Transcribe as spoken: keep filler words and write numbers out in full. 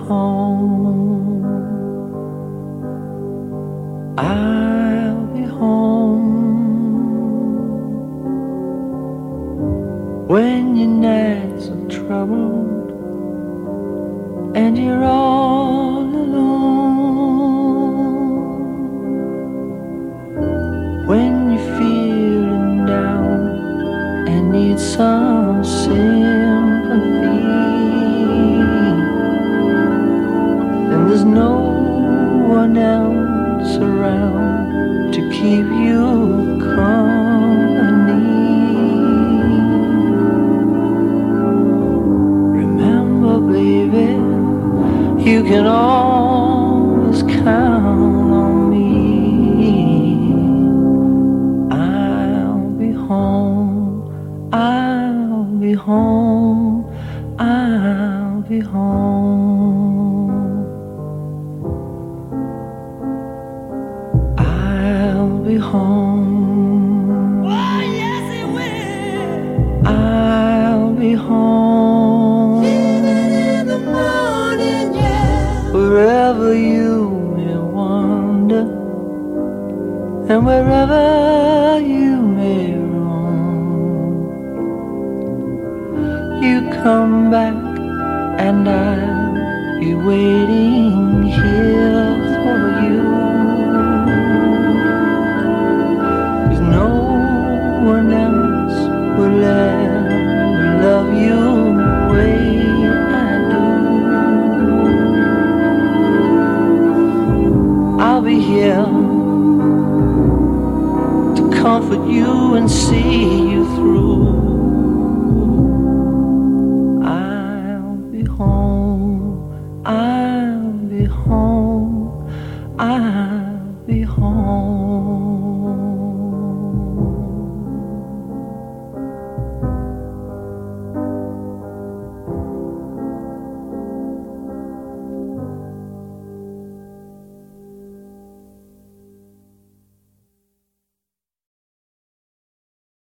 home. I'll be home when your nights are troubled and you're all alone. When you're feeling down and need some sympathy, and there's no one else around to keep you company. Remember, baby, you can always count on me. I'll be home, I'll be home, I'll be home. I'll be home. Oh, yes, it will. I'll be home. Even in the morning, yeah. Wherever you may wander and wherever you may roam, you come back and I'll be waiting here for you. 'Cause no one else will ever love you the way I do. I'll be here to comfort you and see you through.